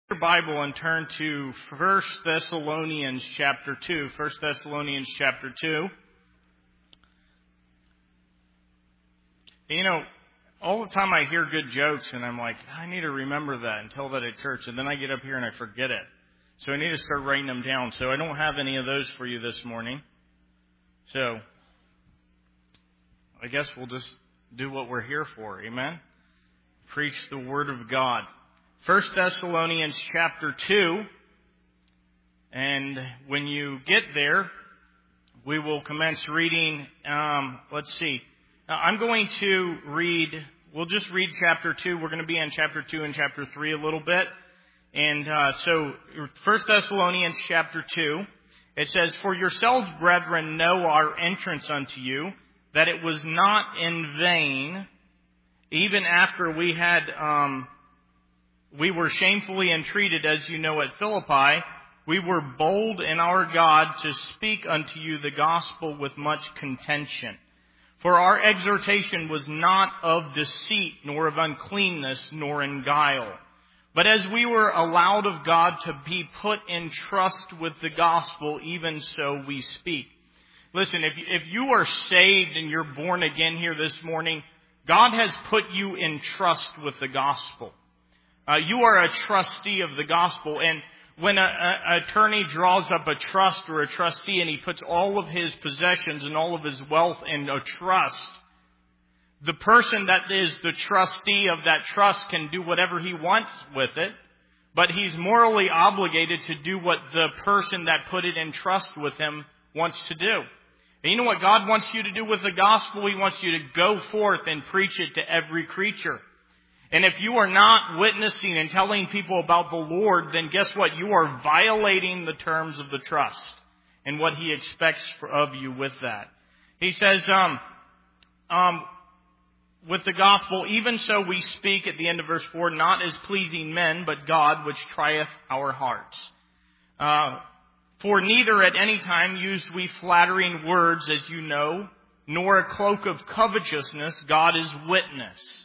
Your Bible and turn to 1 Thessalonians chapter 2. 1 Thessalonians chapter 2. You know, all the time I hear good jokes and I'm like, I need to remember that and tell that at church. And then I get up here and I forget it. So I need to start writing them down. So I don't have any of those for you this morning. So I guess we'll just do what we're here for. Amen? Preach the Word of God. 1 Thessalonians chapter 2, and when you get there, we will commence reading, let's see. I'm going to read, we'll just read chapter 2. We're going to be in chapter 2 and chapter 3 a little bit. And so 1 Thessalonians chapter 2, it says, "For yourselves, brethren, know our entrance unto you, that it was not in vain, even after we had... we were shamefully entreated, as you know, at Philippi. We were bold in our God to speak unto you the gospel with much contention. For our exhortation was not of deceit, nor of uncleanness, nor in guile. But as we were allowed of God to be put in trust with the gospel, even so we speak." Listen, if you are saved and you're born again here this morning, God has put you in trust with the gospel. You are a trustee of the gospel, and when an attorney draws up a trust or a trustee and he puts all of his possessions and all of his wealth in a trust, the person that is the trustee of that trust can do whatever he wants with it, but he's morally obligated to do what the person that put it in trust with him wants to do. And you know what God wants you to do with the gospel? He wants you to go forth and preach it to every creature. And if you are not witnessing and telling people about the Lord, then guess what? You are violating the terms of the trust and what He expects of you with that. He says, with the gospel, even so we speak, at the end of verse 4, not as pleasing men, but God, which trieth our hearts. For neither at any time used we flattering words, as you know, nor a cloak of covetousness, God is witness.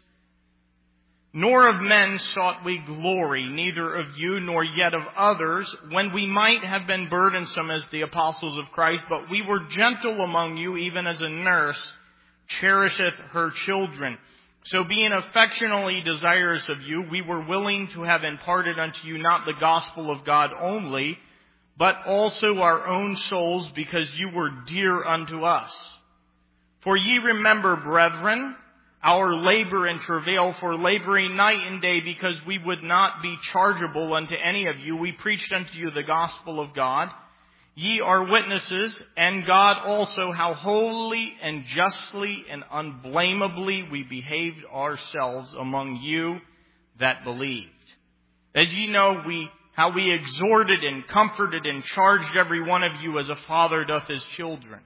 Nor of men sought we glory, neither of you nor yet of others, when we might have been burdensome as the apostles of Christ, but we were gentle among you, even as a nurse cherisheth her children. So being affectionately desirous of you, we were willing to have imparted unto you not the gospel of God only, but also our own souls, because you were dear unto us. For ye remember, brethren, our labor and travail, for laboring night and day, because we would not be chargeable unto any of you, we preached unto you the gospel of God. Ye are witnesses, and God also, how wholly and justly and unblameably we behaved ourselves among you that believed. As ye know, how we exhorted and comforted and charged every one of you as a father doth his children,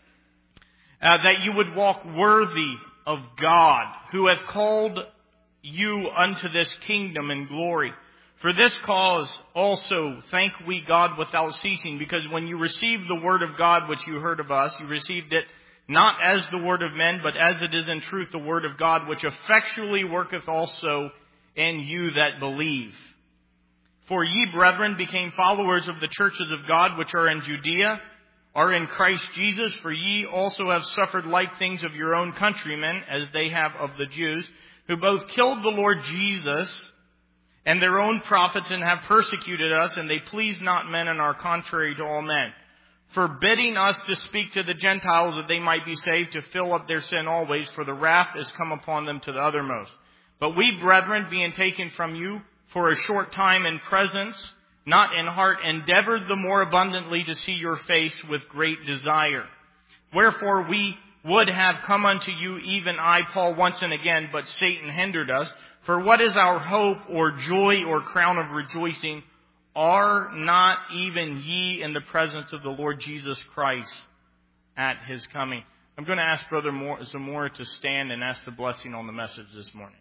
that you would walk worthy of God, who hath called you unto this kingdom and glory. For this cause also thank we God without ceasing, because when you received the word of God which you heard of us, you received it not as the word of men, but as it is in truth the word of God, which effectually worketh also in you that believe. For ye, brethren, became followers of the churches of God which are in Judea, are in Christ Jesus, for ye also have suffered like things of your own countrymen, as they have of the Jews, who both killed the Lord Jesus and their own prophets, and have persecuted us, and they please not men, and are contrary to all men, forbidding us to speak to the Gentiles that they might be saved, to fill up their sin always, for the wrath is come upon them to the uttermost. But we, brethren, being taken from you for a short time in presence, not in heart, endeavored the more abundantly to see your face with great desire. Wherefore we would have come unto you, even I, Paul, once and again, but Satan hindered us. For what is our hope or joy or crown of rejoicing? Are not even ye in the presence of the Lord Jesus Christ at His coming? I'm going to ask Brother Zamora to stand and ask the blessing on the message this morning.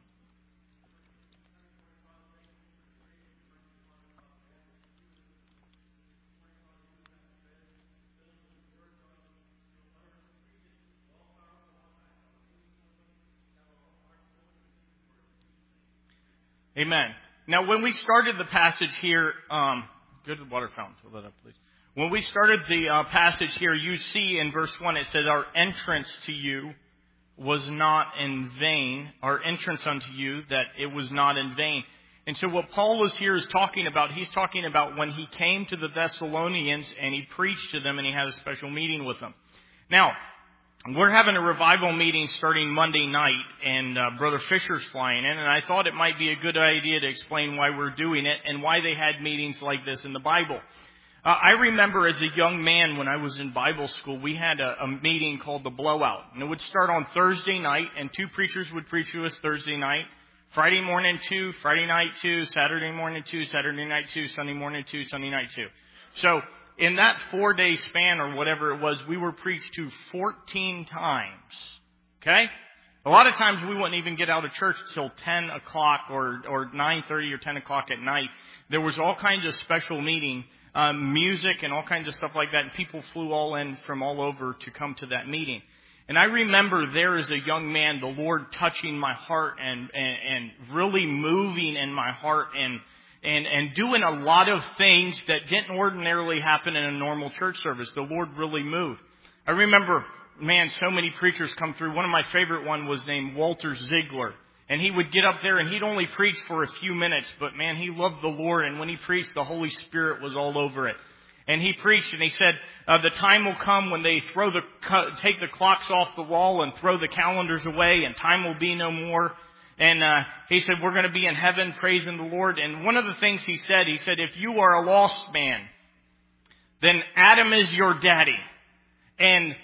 Amen. Now, when we started the passage here, go to the water fountain, fill that up, please. When we started the passage here, you see in verse 1, it says, our entrance to you was not in vain. Our entrance unto you, that it was not in vain. And so what Paul is here is talking about, he's talking about when he came to the Thessalonians and he preached to them and he had a special meeting with them. Now, we're having a revival meeting starting Monday night, and Brother Fisher's flying in, and I thought it might be a good idea to explain why we're doing it and why they had meetings like this in the Bible. I remember as a young man when I was in Bible school, we had a meeting called the Blowout, and it would start on Thursday night, and two preachers would preach to us Thursday night, Friday morning 2, Friday night 2, Saturday morning 2, Saturday night 2, Sunday morning 2, Sunday night 2. So in that 4-day span or whatever it was, we were preached to 14 times. Okay? A lot of times we wouldn't even get out of church till 10 o'clock or 9:30 or 10 o'clock at night. There was all kinds of special meeting, music and all kinds of stuff like that. And people flew all in from all over to come to that meeting. And I remember there as a young man, the Lord touching my heart and really moving in my heart and doing a lot of things that didn't ordinarily happen in a normal church service. The Lord really moved. I remember, man, so many preachers come through. One of my favorite one was named Walter Ziegler. And he would get up there and he'd only preach for a few minutes. But man, he loved the Lord. And when he preached, the Holy Spirit was all over it. And he preached and he said, the time will come when they take the clocks off the wall and throw the calendars away and time will be no more. And he said, we're going to be in heaven praising the Lord. And one of the things he said, if you are a lost man, then Adam is your daddy. And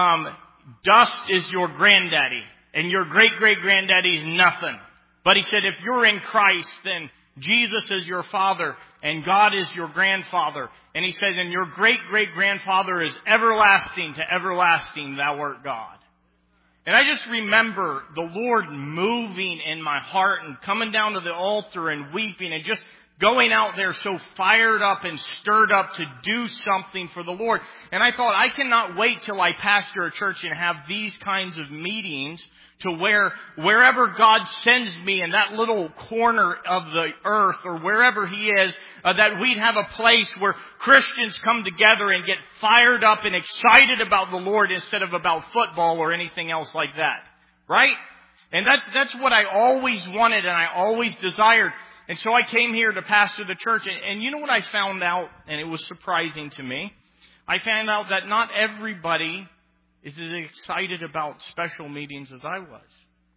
dust is your granddaddy. And your great-great-granddaddy is nothing. But he said, if you're in Christ, then Jesus is your father and God is your grandfather. And he said, and your great-great-grandfather is everlasting to everlasting, thou art God. And I just remember the Lord moving in my heart and coming down to the altar and weeping and just going out there so fired up and stirred up to do something for the Lord. And I thought, I cannot wait till I pastor a church and have these kinds of meetings to where wherever God sends me in that little corner of the earth or wherever He is, that we'd have a place where Christians come together and get fired up and excited about the Lord instead of about football or anything else like that. Right? And that's what I always wanted and I always desired. And so I came here to pastor the church. And you know what I found out? And it was surprising to me. I found out that not everybody is as excited about special meetings as I was.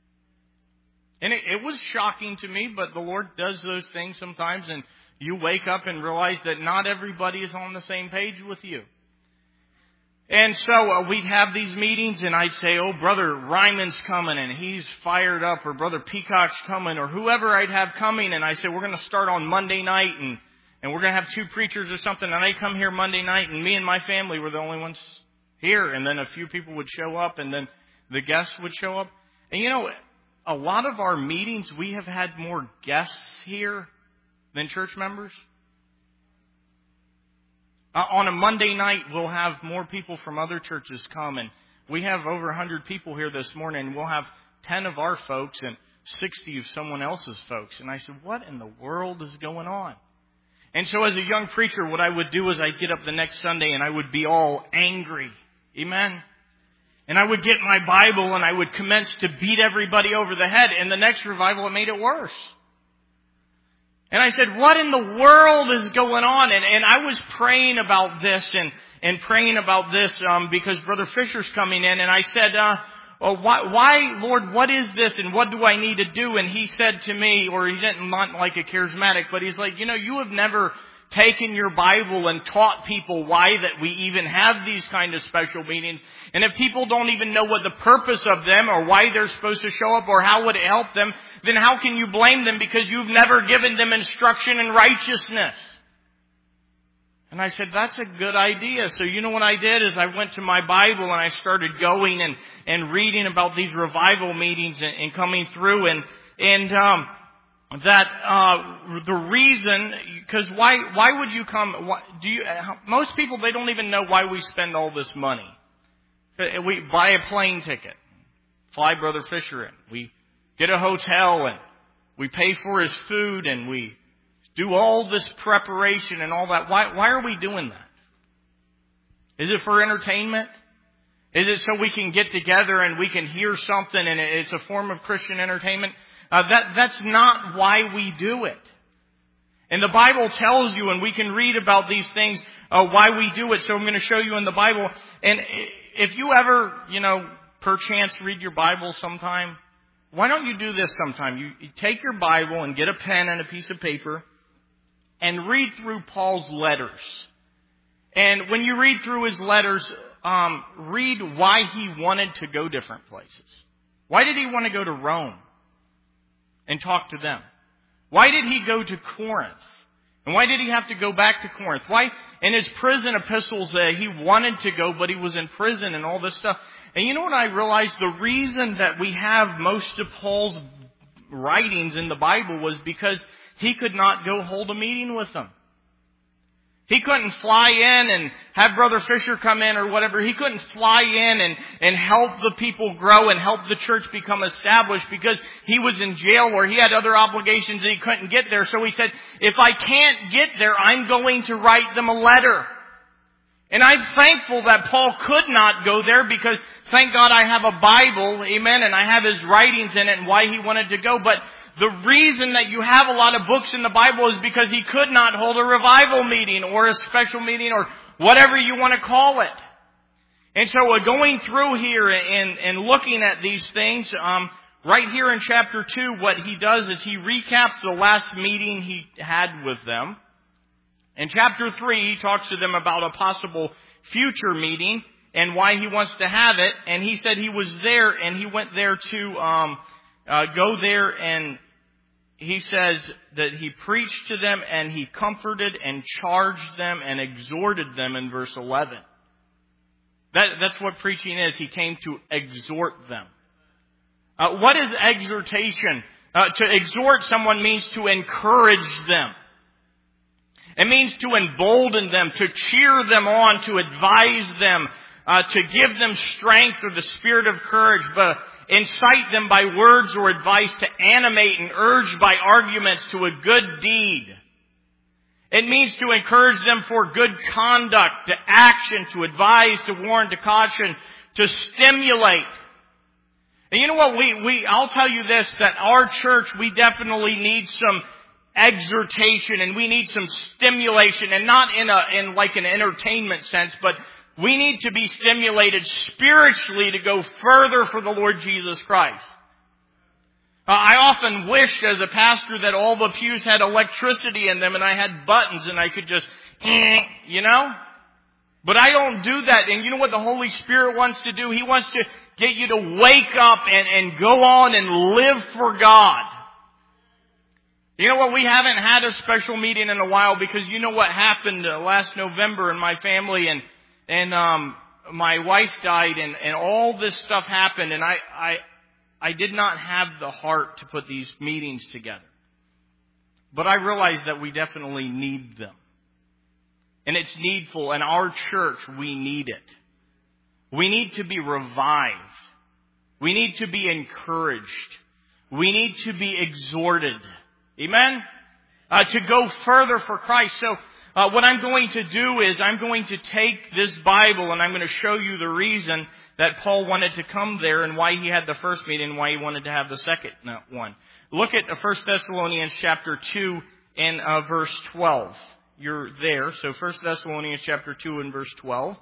And it was shocking to me, but the Lord does those things sometimes. And you wake up and realize that not everybody is on the same page with you. And so we'd have these meetings and I'd say, oh, Brother Ryman's coming and he's fired up, or Brother Peacock's coming, or whoever I'd have coming. And I said, we're going to start on Monday night and we're going to have 2 preachers or something. And I come here Monday night and me and my family were the only ones here. And then a few people would show up and then the guests would show up. And you know, a lot of our meetings, we have had more guests here than church members. On a Monday night, we'll have more people from other churches come. And we have over 100 people here this morning. We'll have 10 of our folks and 60 of someone else's folks. And I said, what in the world is going on? And so as a young preacher, what I would do is I'd get up the next Sunday and I would be all angry. Amen? And I would get my Bible and I would commence to beat everybody over the head. And the next revival, it made it worse. And I said, what in the world is going on? And I was praying about this and praying about this because Brother Fisher's coming in. And I said, why, Lord, what is this and what do I need to do? And he said to me, or he didn't not like a charismatic, but he's like, you have never taken your Bible and taught people why that we even have these kind of special meetings. And if people don't even know what the purpose of them or why they're supposed to show up or how would it help them, then how can you blame them because you've never given them instruction in righteousness? And I said, that's a good idea. So you know what I did is I went to my Bible and I started going and reading about these revival meetings and coming through and the reason, because why would you come? Most people, they don't even know why we spend all this money. We buy a plane ticket, fly Brother Fisher in. We get a hotel and we pay for his food and we do all this preparation and all that. Why are we doing that? Is it for entertainment? Is it so we can get together and we can hear something and it's a form of Christian entertainment? That's not why we do it. And the Bible tells you, and we can read about these things, why we do it. So I'm going to show you in the Bible. And if you ever, perchance read your Bible sometime, why don't you do this sometime? You take your Bible and get a pen and a piece of paper and read through Paul's letters. And when you read through his letters, read why he wanted to go different places. Why did he want to go to Rome and talk to them? Why did he go to Corinth? And why did he have to go back to Corinth? Why, in his prison epistles, he wanted to go, but he was in prison and all this stuff. And you know what I realized? The reason that we have most of Paul's writings in the Bible was because he could not go hold a meeting with them. He couldn't fly in and have Brother Fisher come in or whatever. He couldn't fly in and help the people grow and help the church become established because he was in jail or he had other obligations and he couldn't get there. So he said, if I can't get there, I'm going to write them a letter. And I'm thankful that Paul could not go there because thank God I have a Bible, amen, and I have his writings in it and why he wanted to go. But the reason that you have a lot of books in the Bible is because he could not hold a revival meeting or a special meeting or whatever you want to call it. And so going through here and looking at these things, right here in chapter 2, what he does is he recaps the last meeting he had with them. In chapter 3, he talks to them about a possible future meeting and why he wants to have it. And he said he was there and he went there to go there, and he says that he preached to them and he comforted and charged them and exhorted them in verse 11. That's what preaching is. He came to exhort them. What is exhortation? To exhort someone means to encourage them. It means to embolden them, to cheer them on, to advise them, to give them strength or the spirit of courage, but incite them by words or advice, to animate and urge by arguments to a good deed. It means to encourage them for good conduct, to action, to advise, to warn, to caution, to stimulate. And you know what? I'll tell you this, that our church, we definitely need some exhortation and we need some stimulation, and not in like an entertainment sense, but we need to be stimulated spiritually to go further for the Lord Jesus Christ. I often wish as a pastor that all the pews had electricity in them and I had buttons and I could just, But I don't do that. And you know what the Holy Spirit wants to do? He wants to get you to wake up and go on and live for God. You know what? We haven't had a special meeting in a while because you know what happened last November in my family, and my wife died and all this stuff happened, and I did not have the heart to put these meetings together. But I realized that we definitely need them. And it's needful. In our church, we need it. We need to be revived. We need to be encouraged. We need to be exhorted. Amen? To go further for Christ. So what I'm going to do is I'm going to take this Bible and I'm going to show you the reason that Paul wanted to come there and why he had the first meeting and why he wanted to have the second one. Look at 1 Thessalonians chapter 2 and verse 12. You're there. So 1 Thessalonians chapter 2 and verse 12.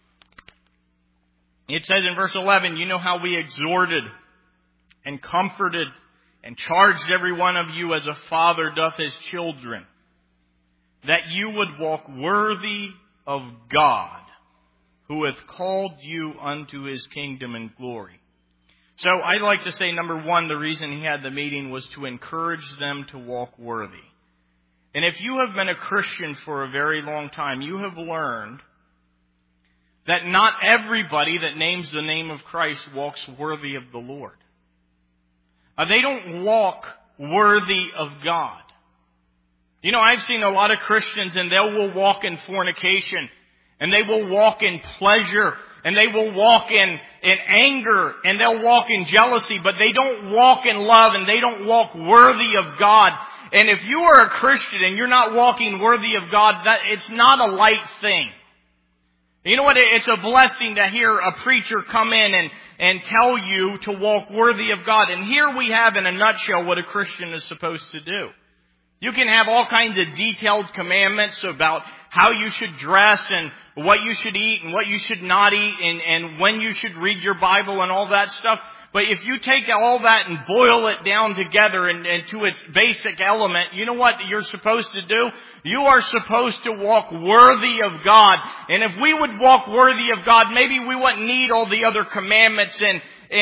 It says in verse 11, you know how we exhorted and comforted and charged every one of you as a father doth his children, that you would walk worthy of God, who hath called you unto his kingdom and glory. So I'd like to say, number one, the reason he had the meeting was to encourage them to walk worthy. And if you have been a Christian for a very long time, you have learned that not everybody that names the name of Christ walks worthy of the Lord. They don't walk worthy of God. You know, I've seen a lot of Christians and they will walk in fornication and they will walk in pleasure and they will walk in anger, and they'll walk in jealousy, but they don't walk in love, and they don't walk worthy of God. And if you are a Christian and you're not walking worthy of God, it's not a light thing. You know what? It's a blessing to hear a preacher come in and tell you to walk worthy of God. And here we have in a nutshell what a Christian is supposed to do. You can have all kinds of detailed commandments about how you should dress and what you should eat and what you should not eat and when you should read your Bible and all that stuff. But if you take all that and boil it down together and to its basic element, you know what you're supposed to do? You are supposed to walk worthy of God. And if we would walk worthy of God, maybe we wouldn't need all the other commandments and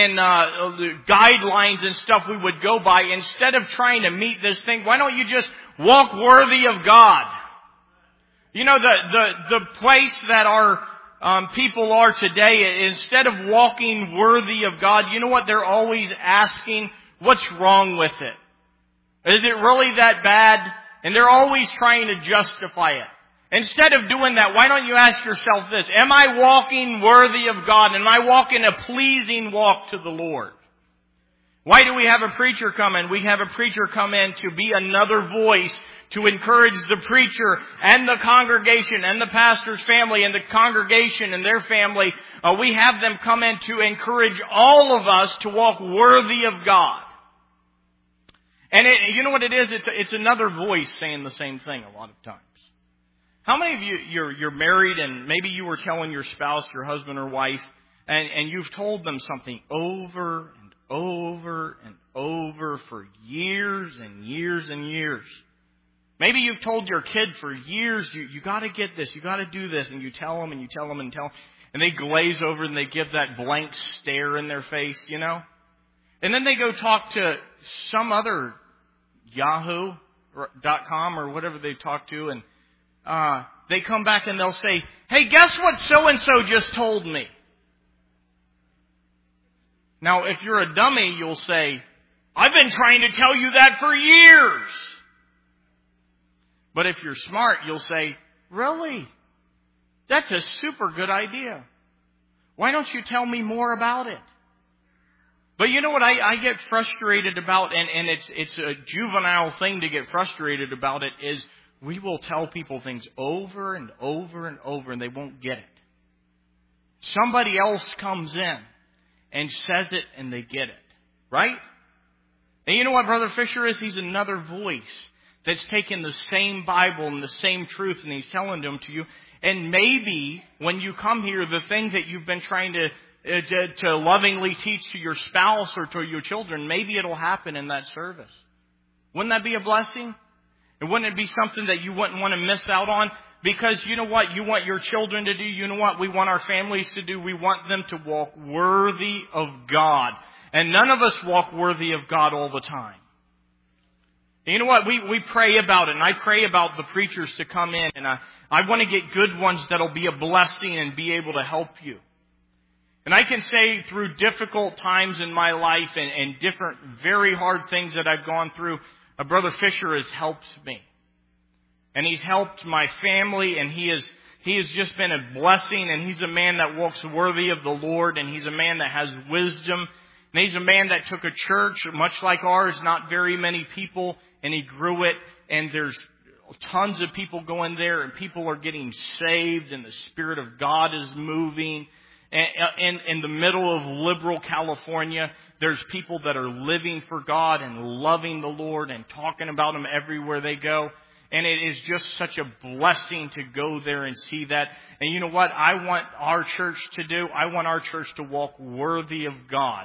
guidelines and stuff we would go by. Instead of trying to meet this thing, why don't you just walk worthy of God? You know, the place that our people are today, instead of walking worthy of God, you know what they're always asking? What's wrong with it? Is it really that bad? And they're always trying to justify it. Instead of doing that, why don't you ask yourself this? Am I walking worthy of God? Am I walking a pleasing walk to the Lord? Why do we have a preacher come in? We have a preacher come in to be another voice to encourage the preacher and the congregation and the pastor's family and the congregation and their family. We have them come in to encourage all of us to walk worthy of God. And you know what it is? It's another voice saying the same thing a lot of times. How many of you, you're married and maybe you were telling your spouse, your husband or wife, and you've told them something over and over and over for years and years and years. Maybe you've told your kid for years, you got to get this, you got to do this, and you tell them and you tell them and tell them, and they glaze over and they give that blank stare in their face, you know? And then they go talk to some other Yahoo.com or whatever they talk to, and they come back and they'll say, hey, guess what so-and-so just told me? Now, if you're a dummy, you'll say, I've been trying to tell you that for years. But if you're smart, you'll say, really? That's a super good idea. Why don't you tell me more about it? But you know what I get frustrated about, and it's a juvenile thing to get frustrated about it, is we will tell people things over and over and over, and they won't get it. Somebody else comes in and says it, and they get it. Right? And you know what Brother Fisher is? He's another voice that's taken the same Bible and the same truth, and he's telling them to you. And maybe when you come here, the thing that you've been trying to lovingly teach to your spouse or to your children, maybe it'll happen in that service. Wouldn't that be a blessing? And wouldn't it be something that you wouldn't want to miss out on? Because you know what you want your children to do? You know what we want our families to do? We want them to walk worthy of God. And none of us walk worthy of God all the time. You know what? We pray about it, and I pray about the preachers to come in, and I want to get good ones that'll be a blessing and be able to help you. And I can say through difficult times in my life and different very hard things that I've gone through, Brother Fisher has helped me. And he's helped my family, and he has just been a blessing, and he's a man that walks worthy of the Lord, and he's a man that has wisdom. And he's a man that took a church much like ours, not very many people, and he grew it, and there's tons of people going there, and people are getting saved, and the Spirit of God is moving. And in the middle of liberal California, there's people that are living for God and loving the Lord and talking about Him everywhere they go. And it is just such a blessing to go there and see that. And you know what I want our church to do? I want our church to walk worthy of God.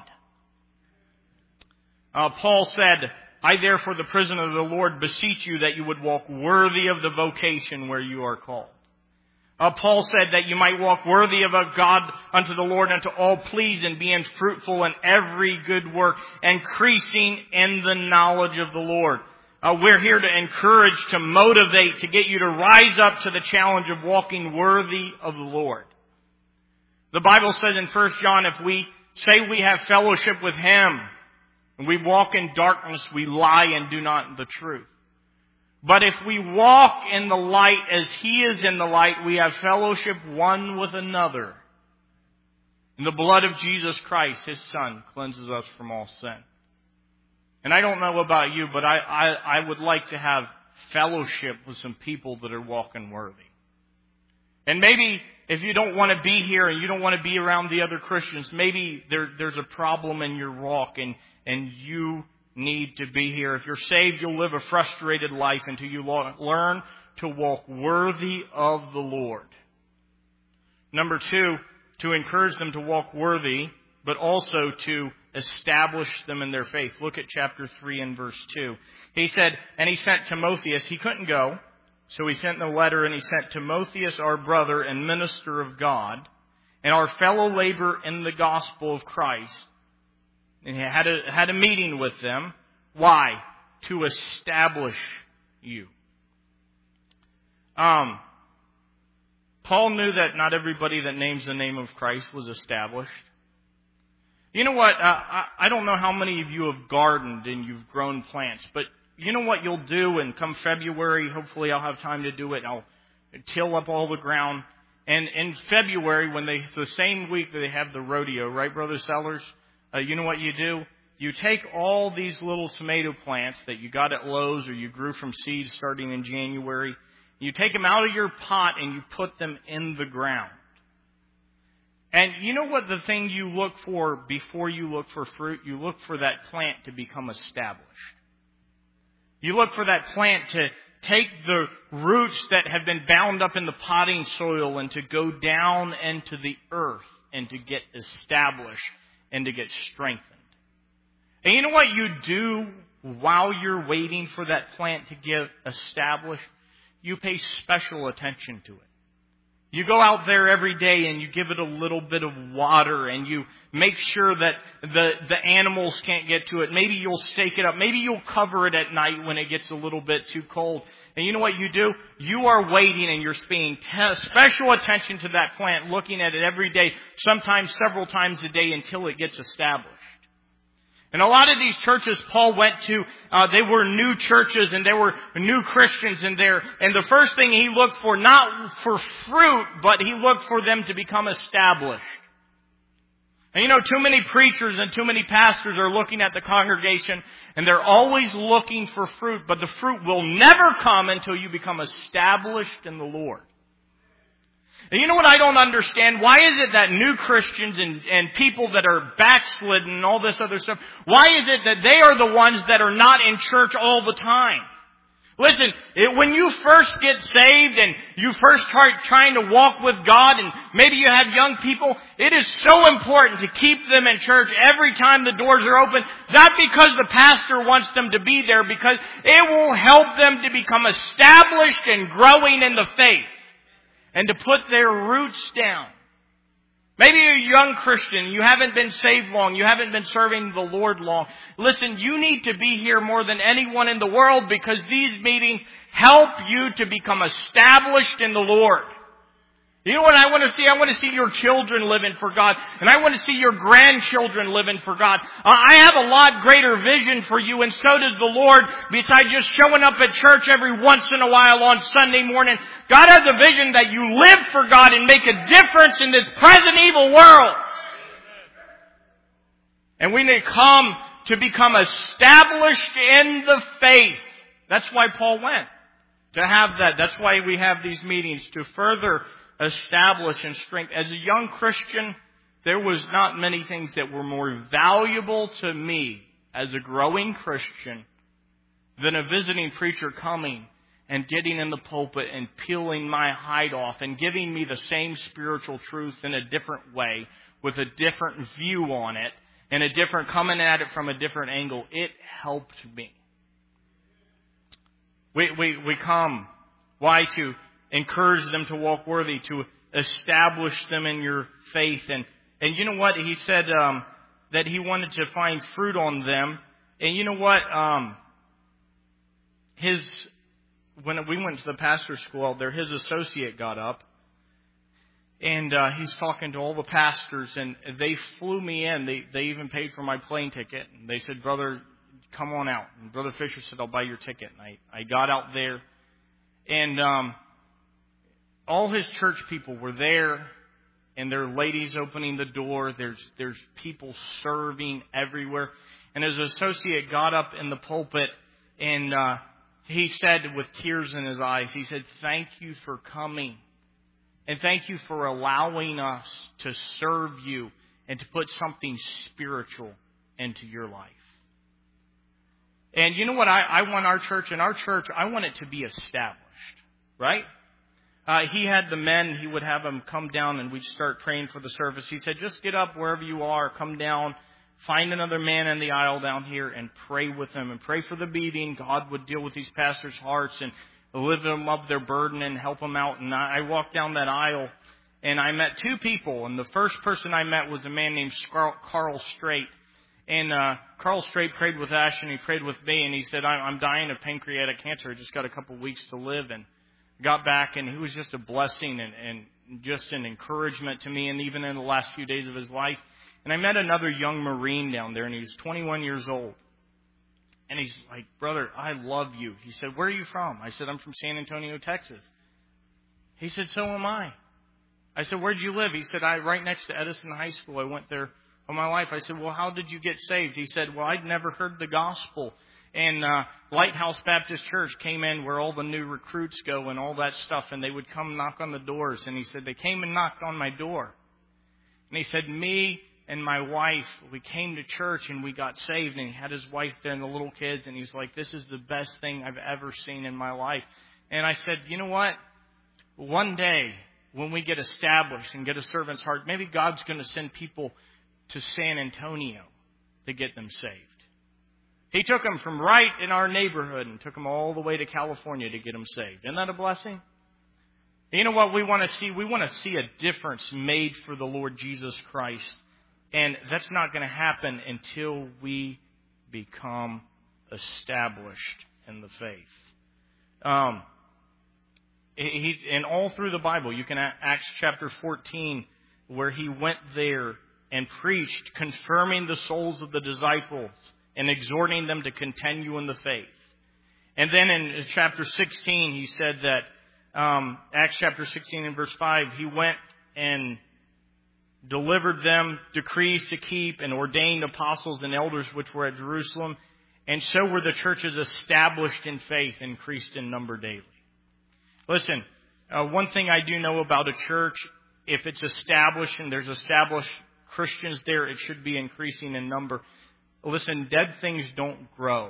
Paul said, I therefore, the prisoner of the Lord, beseech you that you would walk worthy of the vocation where you are called. Paul said that you might walk worthy of God unto the Lord, unto all please, and being fruitful in every good work, increasing in the knowledge of the Lord. We're here to encourage, to motivate, to get you to rise up to the challenge of walking worthy of the Lord. The Bible says in 1 John, if we say we have fellowship with Him, and we walk in darkness, we lie and do not the truth. But if we walk in the light as He is in the light, we have fellowship one with another. And the blood of Jesus Christ, His Son, cleanses us from all sin. And I don't know about you, but I would like to have fellowship with some people that are walking worthy. And maybe if you don't want to be here and you don't want to be around the other Christians, maybe there's a problem in your walk and you need to be here. If you're saved, you'll live a frustrated life until you learn to walk worthy of the Lord. Number 2, to encourage them to walk worthy, but also to establish them in their faith. Look at chapter 3 and verse 2. He said, and he sent Timotheus. He couldn't go, so he sent the letter, and he sent Timotheus, our brother and minister of God, and our fellow laborer in the gospel of Christ. And he had a meeting with them. Why? To establish you. Paul knew that not everybody that names the name of Christ was established. You know what? I don't know how many of you have gardened and you've grown plants, but you know what you'll do? And come February, hopefully I'll have time to do it. I'll till up all the ground. And in February, when the same week that they have the rodeo, right, Brother Sellers? You know what you do? You take all these little tomato plants that you got at Lowe's or you grew from seeds starting in January. You take them out of your pot and you put them in the ground. And you know what the thing you look for before you look for fruit? You look for that plant to become established. You look for that plant to take the roots that have been bound up in the potting soil and to go down into the earth and to get established and to get strengthened. And you know what you do while you're waiting for that plant to get established? You pay special attention to it. You go out there every day and you give it a little bit of water and you make sure that the animals can't get to it. Maybe you'll stake it up. Maybe you'll cover it at night when it gets a little bit too cold. And you know what you do? You are waiting and you're paying special attention to that plant, looking at it every day, sometimes several times a day until it gets established. And a lot of these churches Paul went to, they were new churches and there were new Christians in there. And the first thing he looked for, not for fruit, but he looked for them to become established. And you know, too many preachers and too many pastors are looking at the congregation and they're always looking for fruit, but the fruit will never come until you become established in the Lord. And you know what I don't understand? Why is it that new Christians and people that are backslidden and all this other stuff, why is it that they are the ones that are not in church all the time? Listen, when you first get saved and you first start trying to walk with God and maybe you have young people, it is so important to keep them in church every time the doors are open. Not because the pastor wants them to be there, because it will help them to become established and growing in the faith and to put their roots down. Maybe you're a young Christian, you haven't been saved long, you haven't been serving the Lord long. Listen, you need to be here more than anyone in the world because these meetings help you to become established in the Lord. You know what I want to see? I want to see your children living for God. And I want to see your grandchildren living for God. I have a lot greater vision for you, and so does the Lord, besides just showing up at church every once in a while on Sunday morning. God has a vision that you live for God and make a difference in this present evil world. And we need to come to become established in the faith. That's why Paul went, to have that. That's why we have these meetings, to further establish and strength. As a young Christian, there was not many things that were more valuable to me as a growing Christian than a visiting preacher coming and getting in the pulpit and peeling my hide off and giving me the same spiritual truth in a different way, with a different view on it, and a different, coming at it from a different angle. It helped me. We come. Why? To encourage them to walk worthy, to establish them in your faith. And you know what? He said that he wanted to find fruit on them. And you know what? When we went to the pastor's school there, his associate got up. And he's talking to all the pastors, and they flew me in. They even paid for my plane ticket. And they said, "Brother, come on out." And Brother Fisher said, "I'll buy your ticket." And I got out there, and all his church people were there, and there are ladies opening the door. There's people serving everywhere. And his associate got up in the pulpit and he said with tears in his eyes, he said, "Thank you for coming. And thank you for allowing us to serve you and to put something spiritual into your life." And you know what I want our church? In our church, I want it to be established, right? He had the men, he would have them come down and we'd start praying for the service. He said, just get up wherever you are, come down, find another man in the aisle down here and pray with them and pray for the meeting. God would deal with these pastors' hearts and lift them up their burden and help them out. And I walked down that aisle and I met two people. And the first person I met was a man named Carl Strait. And Carl Strait prayed with Ash and he prayed with me. And he said, I'm dying of pancreatic cancer. I just got a couple weeks to live. And got back and he was just a blessing and just an encouragement to me. And even in the last few days of his life. And I met another young Marine down there and he was 21 years old. And he's like, "Brother, I love you." He said, "Where are you from?" I said, "I'm from San Antonio, Texas." He said, "So am I." I said, "Where'd you live?" He said, "Right next to Edison High School. I went there all my life." I said, "Well, how did you get saved?" He said, "Well, I'd never heard the gospel. And Lighthouse Baptist Church came in where all the new recruits go and all that stuff. And they would come knock on the doors." And he said, "They came and knocked on my door." And he said, "Me and my wife, we came to church and we got saved." And he had his wife there and the little kids. And he's like, "This is the best thing I've ever seen in my life." And I said, "You know what? One day when we get established and get a servant's heart, maybe God's going to send people to San Antonio to get them saved." He took them from right in our neighborhood and took them all the way to California to get them saved. Isn't that a blessing? You know what we want to see? We want to see a difference made for the Lord Jesus Christ. And that's not going to happen until we become established in the faith. And all through the Bible, you can Acts chapter 14, where he went there and preached, confirming the souls of the disciples and exhorting them to continue in the faith. And then in chapter 16, he said that, Acts chapter 16 and verse 5, he went and delivered them decrees to keep and ordained apostles and elders which were at Jerusalem. And so were the churches established in faith, increased in number daily. Listen, one thing I do know about a church, if it's established and there's established Christians there, it should be increasing in number. Listen, dead things don't grow.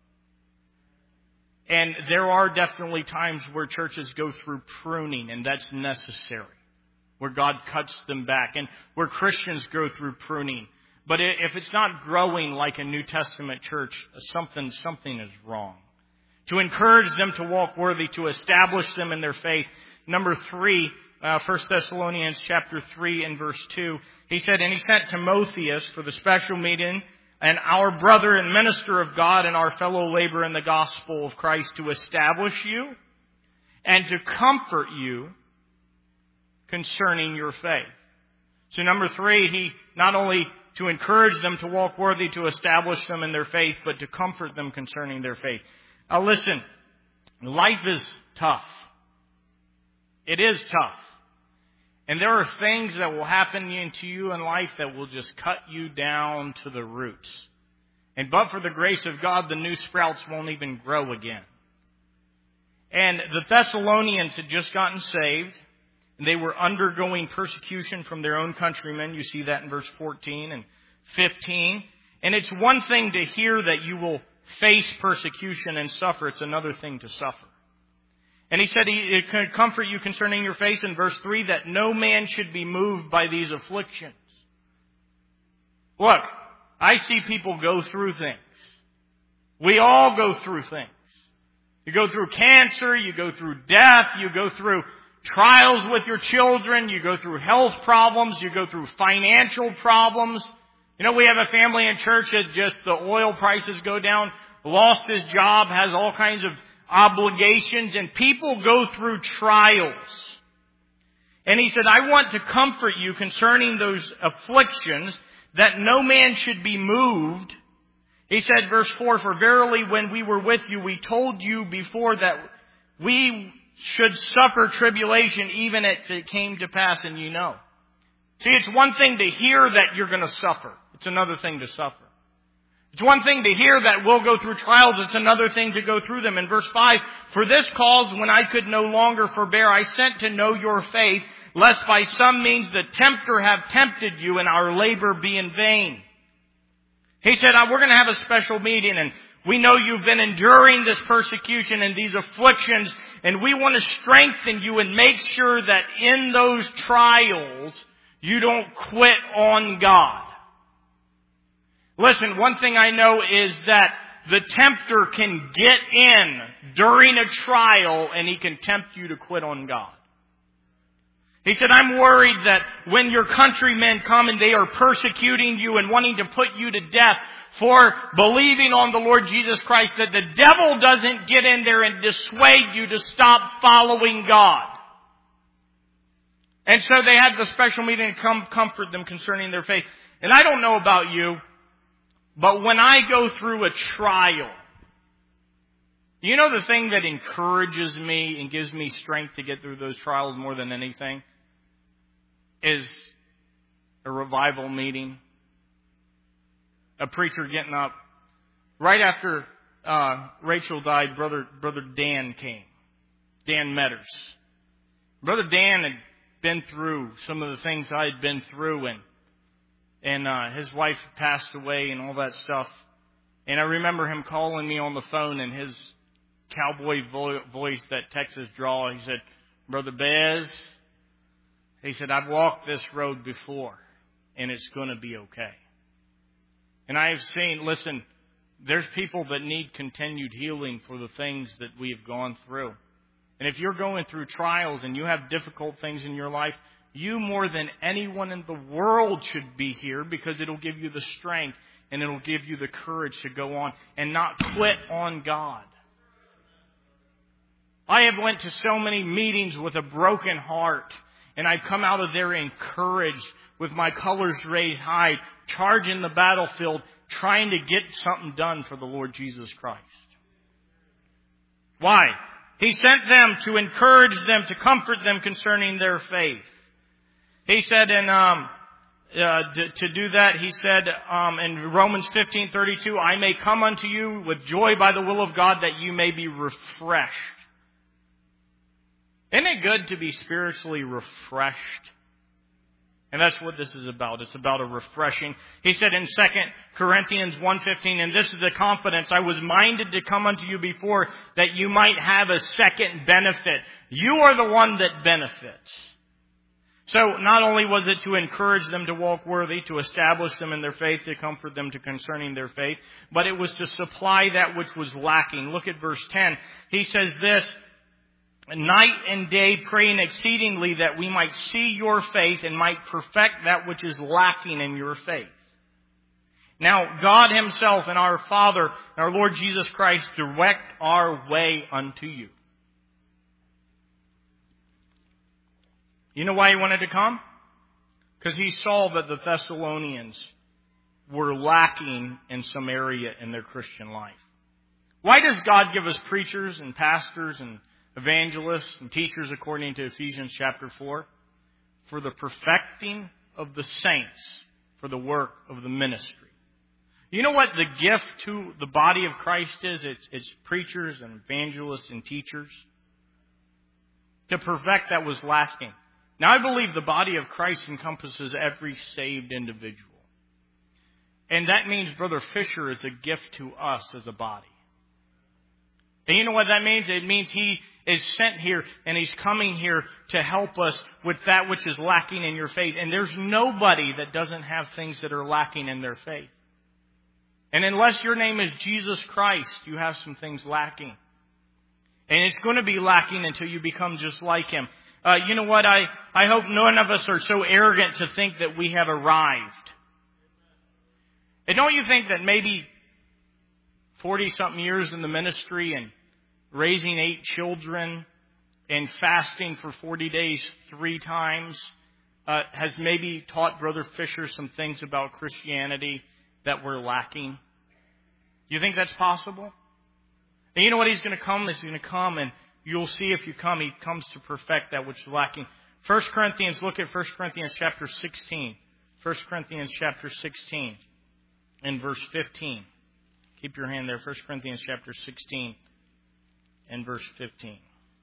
And there are definitely times where churches go through pruning, and that's necessary, where God cuts them back, and where Christians go through pruning. But if it's not growing like a New Testament church, something is wrong. To encourage them to walk worthy, to establish them in their faith. Number 3, 1 Thessalonians chapter 3 and verse 2, he said, "And he sent Timotheus for the special meeting, and our brother and minister of God and our fellow laborer in the gospel of Christ, to establish you and to comfort you concerning your faith." So number 3, he not only to encourage them to walk worthy, to establish them in their faith, but to comfort them concerning their faith. Now listen, life is tough. It is tough. And there are things that will happen to you in life that will just cut you down to the roots. And but for the grace of God, the new sprouts won't even grow again. And the Thessalonians had just gotten saved. And they were undergoing persecution from their own countrymen. You see that in verse 14 and 15. And it's one thing to hear that you will face persecution and suffer. It's another thing to suffer. And he said he could comfort you concerning your faith in verse 3, that no man should be moved by these afflictions. Look, I see people go through things. We all go through things. You go through cancer, you go through death, you go through trials with your children, you go through health problems, you go through financial problems. You know, we have a family in church that just the oil prices go down, lost his job, has all kinds of obligations, and people go through trials. And he said, I want to comfort you concerning those afflictions, that no man should be moved. He said, verse 4, "For verily when we were with you, we told you before that we should suffer tribulation, even if it came to pass," and you know. See, it's one thing to hear that you're going to suffer. It's another thing to suffer. It's one thing to hear that we'll go through trials. It's another thing to go through them. In verse 5, for this cause, when I could no longer forbear, I sent to know your faith, lest by some means the tempter have tempted you and our labor be in vain. He said, we're going to have a special meeting, and we know you've been enduring this persecution and these afflictions, and we want to strengthen you and make sure that in those trials you don't quit on God. Listen, one thing I know is that the tempter can get in during a trial and he can tempt you to quit on God. He said, I'm worried that when your countrymen come and they are persecuting you and wanting to put you to death for believing on the Lord Jesus Christ, that the devil doesn't get in there and dissuade you to stop following God. And so they had the special meeting to come comfort them concerning their faith. And I don't know about you, but when I go through a trial, you know the thing that encourages me and gives me strength to get through those trials more than anything is a revival meeting. A preacher getting up. Right after Rachel died, Brother Dan came. Dan Metters. Brother Dan had been through some of the things I had been through, and his wife passed away and all that stuff. And I remember him calling me on the phone in his cowboy voice, that Texas drawl. He said, Brother Bez, he said, I've walked this road before, and it's going to be okay. And I have seen, listen, there's people that need continued healing for the things that we have gone through. And if you're going through trials and you have difficult things in your life, you more than anyone in the world should be here, because it'll give you the strength and it'll give you the courage to go on and not quit on God. I have went to so many meetings with a broken heart, and I've come out of there encouraged with my colors raised high, charging the battlefield, trying to get something done for the Lord Jesus Christ. Why? He sent them to encourage them, to comfort them concerning their faith. He said to do that, he said in Romans 15:32, I may come unto you with joy by the will of God, that you may be refreshed. Isn't it good to be spiritually refreshed? And that's what this is about. It's about a refreshing. He said in 2 Corinthians 1:15, and this is the confidence, I was minded to come unto you before, that you might have a second benefit. You are the one that benefits. So not only was it to encourage them to walk worthy, to establish them in their faith, to comfort them to concerning their faith, but it was to supply that which was lacking. Look at verse 10. He says this, night and day praying exceedingly that we might see your faith and might perfect that which is lacking in your faith. Now, God Himself and our Father, our Lord Jesus Christ, direct our way unto you. You know why He wanted to come? Because He saw that the Thessalonians were lacking in some area in their Christian life. Why does God give us preachers and pastors and evangelists and teachers according to Ephesians chapter 4? For the perfecting of the saints, for the work of the ministry. You know what the gift to the body of Christ is? It's preachers and evangelists and teachers. To perfect that was lacking. Now I believe the body of Christ encompasses every saved individual. And that means Brother Fisher is a gift to us as a body. And you know what that means? It means he is sent here and he's coming here to help us with that which is lacking in your faith. And there's nobody that doesn't have things that are lacking in their faith. And unless your name is Jesus Christ, you have some things lacking. And it's going to be lacking until you become just like Him. You know what? I hope none of us are so arrogant to think that we have arrived. And don't you think that maybe 40-something years in the ministry and raising 8 children and fasting for 40 days 3 times has maybe taught Brother Fisher some things about Christianity that we're lacking? You think that's possible? And you know what He's going to come? He's going to come, and you'll see if you come, He comes to perfect that which is lacking. 1 Corinthians, look at 1 Corinthians chapter 16. 1 Corinthians chapter 16 and verse 15. Keep your hand there. 1 Corinthians chapter 16 and verse 15.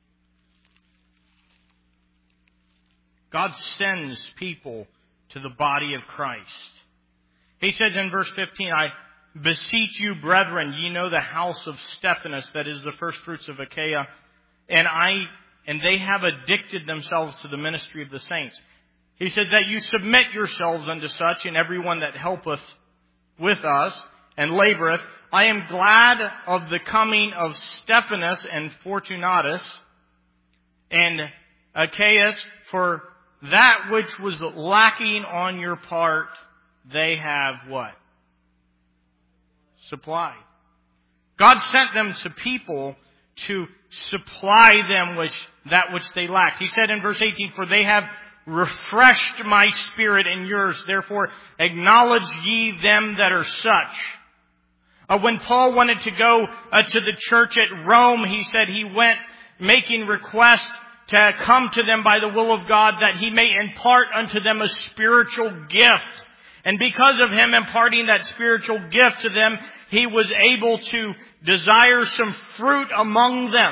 God sends people to the body of Christ. He says in verse 15, I beseech you, brethren, ye know the house of Stephanas, that is the first fruits of Achaia, and they have addicted themselves to the ministry of the saints. He said that you submit yourselves unto such, and everyone that helpeth with us and laboreth. I am glad of the coming of Stephanas and Fortunatus and Achaeus, for that which was lacking on your part, they have what? Supplied. God sent them to people to supply them with that which they lacked. He said in verse 18, for they have refreshed my spirit and yours, therefore acknowledge ye them that are such. When Paul wanted to go to the church at Rome, he said he went making requests to come to them by the will of God, that he may impart unto them a spiritual gift. And because of him imparting that spiritual gift to them, he was able to desire some fruit among them.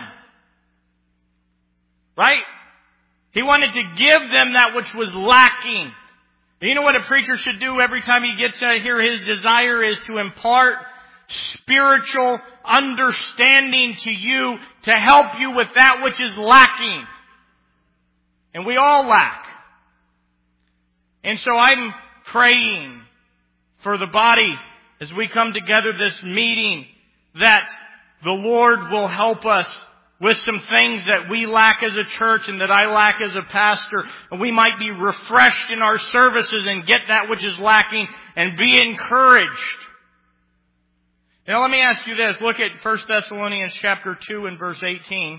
Right? He wanted to give them that which was lacking. You know what a preacher should do every time he gets here? His desire is to impart spiritual understanding to you to help you with that which is lacking. And we all lack. And so I'm praying for the body as we come together this meeting, that the Lord will help us with some things that we lack as a church and that I lack as a pastor. And we might be refreshed in our services and get that which is lacking and be encouraged. Now let me ask you this. Look at 1 Thessalonians chapter 2 and verse 18.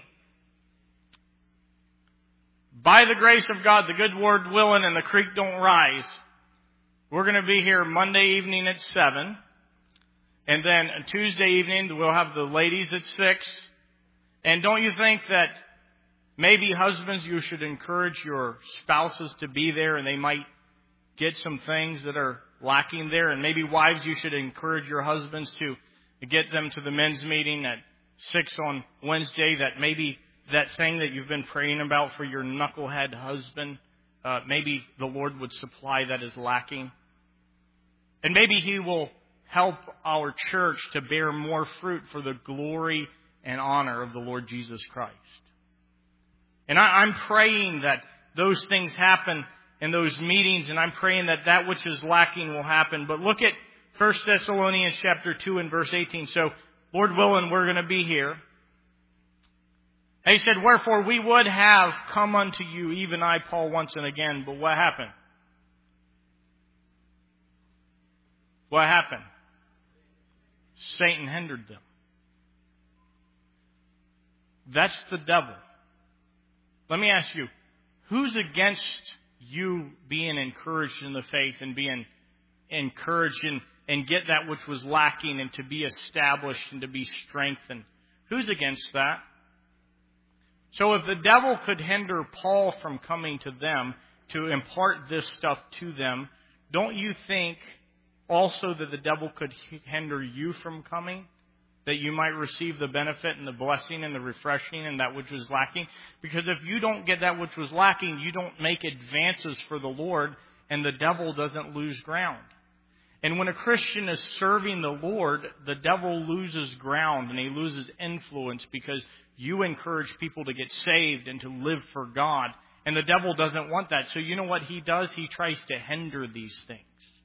By the grace of God, the good Lord willing, and the creek don't rise, we're going to be here Monday evening at 7. And then Tuesday evening, we'll have the ladies at 6. And don't you think that maybe husbands, you should encourage your spouses to be there, and they might get some things that are lacking there? And maybe wives, you should encourage your husbands to get them to the men's meeting at 6 on Wednesday, that maybe that thing that you've been praying about for your knucklehead husband, maybe the Lord would supply that is lacking. And maybe He will help our church to bear more fruit for the glory and honor of the Lord Jesus Christ. And I'm praying that those things happen in those meetings, and I'm praying that that which is lacking will happen. But look at 1 Thessalonians chapter 2 and verse 18. So, Lord willing, we're going to be here. He said, wherefore we would have come unto you, even I, Paul, once and again. But what happened? What happened? Satan hindered them. That's the devil. Let me ask you, who's against you being encouraged in the faith and being encouraged and get that which was lacking and to be established and to be strengthened? Who's against that? So if the devil could hinder Paul from coming to them to impart this stuff to them, don't you think also that the devil could hinder you from coming? That you might receive the benefit and the blessing and the refreshing and that which was lacking? Because if you don't get that which was lacking, you don't make advances for the Lord, and the devil doesn't lose ground. And when a Christian is serving the Lord, the devil loses ground and he loses influence because you encourage people to get saved and to live for God. And the devil doesn't want that. So you know what he does? He tries to hinder these things.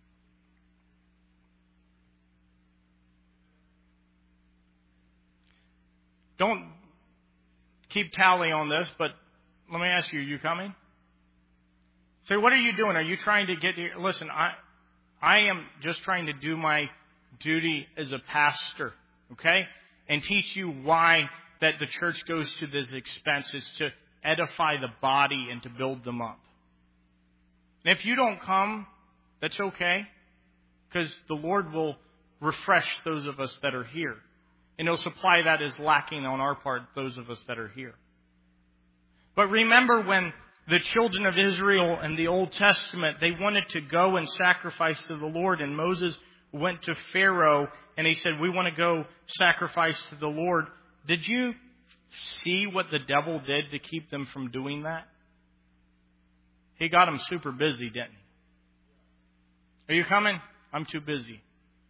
Don't keep tally on this, but let me ask you, are you coming? Say, what are you doing? Are you trying to get here? Listen, I am just trying to do my duty as a pastor, okay? And teach you why that the church goes to this expense. It's to edify the body and to build them up. And if you don't come, that's okay, because the Lord will refresh those of us that are here. And He'll supply that is lacking on our part, those of us that are here. But remember when The children of Israel in the Old Testament, they wanted to go and sacrifice to the Lord. And Moses went to Pharaoh and he said, we want to go sacrifice to the Lord. Did you see what the devil did to keep them from doing that? He got them super busy, didn't he? Are you coming? I'm too busy.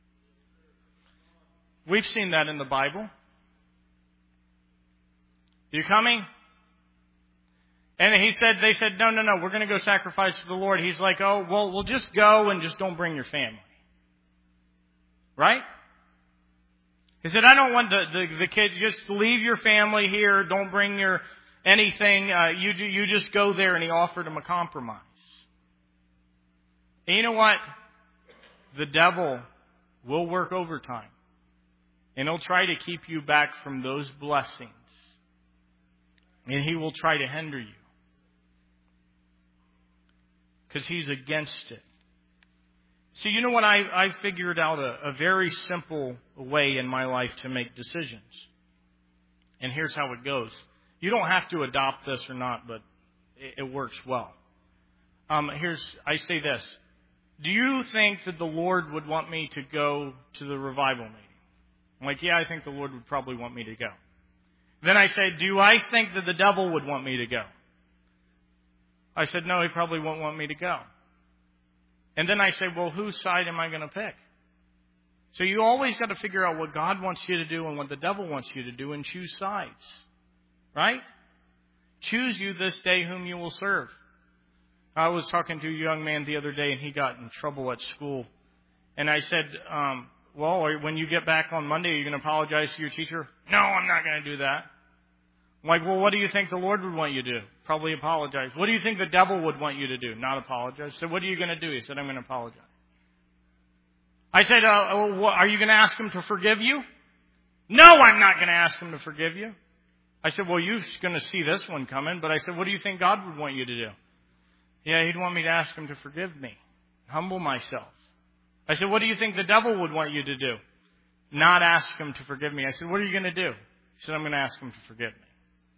We've seen that in the Bible. You coming? And they said, no, we're going to go sacrifice to the Lord. He's like, oh, well, we'll just go and just don't bring your family. Right? He said, I don't want the kids, just leave your family here. Don't bring your anything. You just go there. And he offered them a compromise. And you know what? The devil will work overtime. And he'll try to keep you back from those blessings. And he will try to hinder you. Because he's against it. So you know what? I figured out a very simple way in my life to make decisions. And here's how it goes. You don't have to adopt this or not, but it works well. I say this. Do you think that the Lord would want me to go to the revival meeting? I'm like, yeah, I think the Lord would probably want me to go. Then I say, do I think that the devil would want me to go? I said, no, he probably won't want me to go. And then I say, well, whose side am I going to pick? So you always got to figure out what God wants you to do and what the devil wants you to do and choose sides. Right? Choose you this day whom you will serve. I was talking to a young man the other day and he got in trouble at school. And I said, well, when you get back on Monday, are you going to apologize to your teacher? No, I'm not going to do that. I'm like, well, what do you think the Lord would want you to do? Probably apologize. What do you think the devil would want you to do? Not apologize. So what are you going to do? He said, I'm going to apologize. I said, are you going to ask him to forgive you? No, I'm not going to ask him to forgive you. I said, well, you're going to see this one coming. But I said, what do you think God would want you to do? Yeah, he'd want me to ask him to forgive me. Humble myself. I said, what do you think the devil would want you to do? Not ask him to forgive me. I said, what are you going to do? He said, I'm going to ask him to forgive me.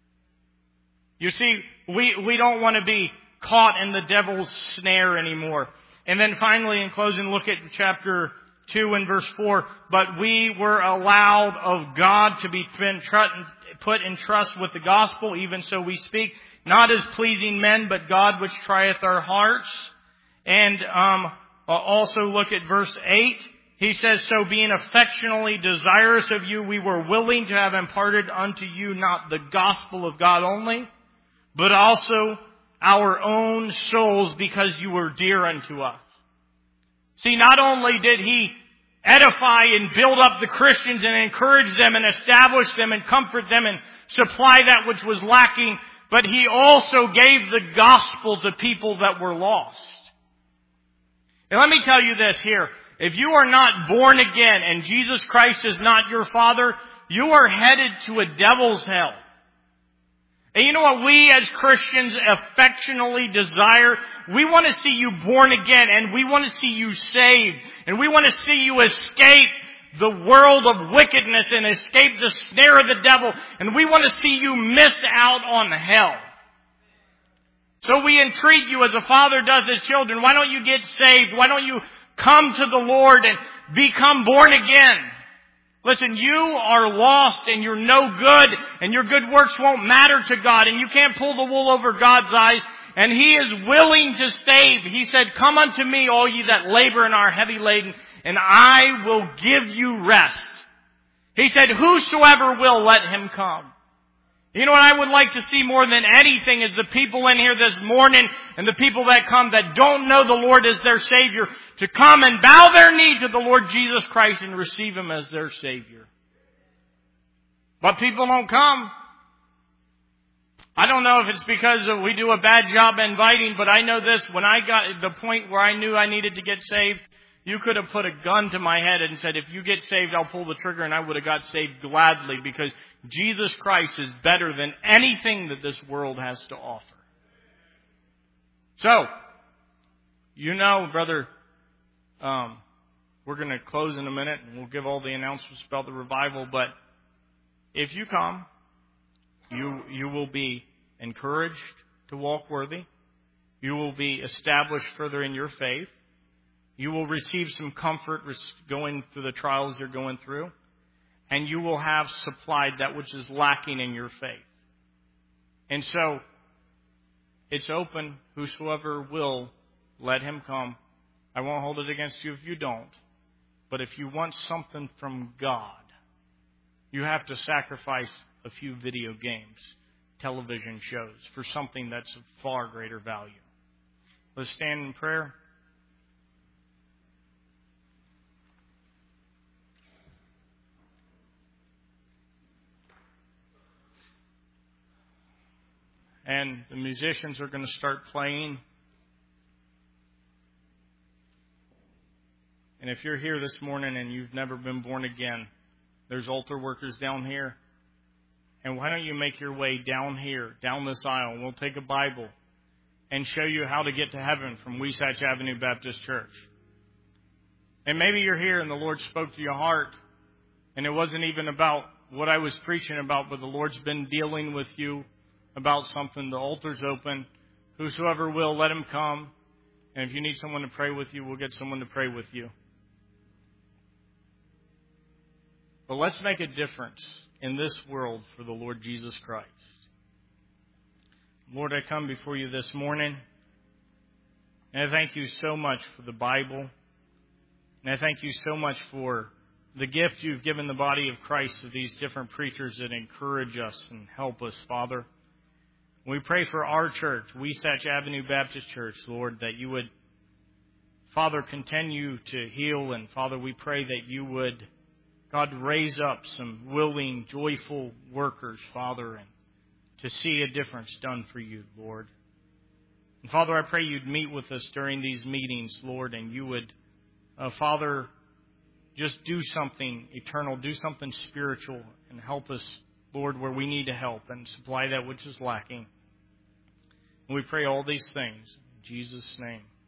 You see, we don't want to be caught in the devil's snare anymore. And then finally, in closing, look at chapter 2 and verse 4. But we were allowed of God to be put in trust with the gospel. Even so we speak, not as pleasing men, but God which trieth our hearts. And also look at verse 8. He says, so being affectionately desirous of you, we were willing to have imparted unto you not the gospel of God only, but also our own souls, because you were dear unto us. See, not only did he edify and build up the Christians and encourage them and establish them and comfort them and supply that which was lacking, but he also gave the gospel to people that were lost. And let me tell you this here. If you are not born again and Jesus Christ is not your Father, you are headed to a devil's hell. And you know what we as Christians affectionately desire? We want to see you born again, and we want to see you saved, and we want to see you escape the world of wickedness and escape the snare of the devil, and we want to see you miss out on hell. So we entreat you as a father does his children. Why don't you get saved? Why don't you come to the Lord and become born again? Listen, you are lost and you're no good and your good works won't matter to God and you can't pull the wool over God's eyes, and He is willing to save. He said, come unto me, all ye that labor and are heavy laden, and I will give you rest. He said, whosoever will, let him come. You know what I would like to see more than anything is the people in here this morning and the people that come that don't know the Lord as their Savior to come and bow their knee to the Lord Jesus Christ and receive Him as their Savior. But people don't come. I don't know if it's because we do a bad job inviting, but I know this. When I got to the point where I knew I needed to get saved, you could have put a gun to my head and said, if you get saved, I'll pull the trigger, and I would have got saved gladly, because Jesus Christ is better than anything that this world has to offer. So, you know, brother, we're going to close in a minute and we'll give all the announcements about the revival, but if you come, you will be encouraged, to walk worthy. You will be established further in your faith. You will receive some comfort going through the trials you're going through. And you will have supplied that which is lacking in your faith. And so, it's open. Whosoever will, let him come. I won't hold it against you if you don't. But if you want something from God, you have to sacrifice a few video games, television shows, for something that's of far greater value. Let's stand in prayer. And the musicians are going to start playing. And if you're here this morning and you've never been born again, there's altar workers down here. And why don't you make your way down here, down this aisle, and we'll take a Bible and show you how to get to heaven from Weisach Avenue Baptist Church. And maybe you're here and the Lord spoke to your heart, and it wasn't even about what I was preaching about, but the Lord's been dealing with you about something. The altar's open. Whosoever will, let him come. And if you need someone to pray with you, we'll get someone to pray with you. But let's make a difference in this world for the Lord Jesus Christ. Lord, I come before you this morning, and I thank you so much for the Bible. And I thank you so much for the gift you've given the body of Christ of these different preachers that encourage us and help us, Father. We pray for our church, Weisach Avenue Baptist Church, Lord, that you would, Father, continue to heal. And, Father, we pray that you would, God, raise up some willing, joyful workers, Father, and to see a difference done for you, Lord. And, Father, I pray you'd meet with us during these meetings, Lord, and you would, Father, just do something eternal, do something spiritual, and help us, Lord, where we need to help and supply that which is lacking. And we pray all these things in Jesus' name.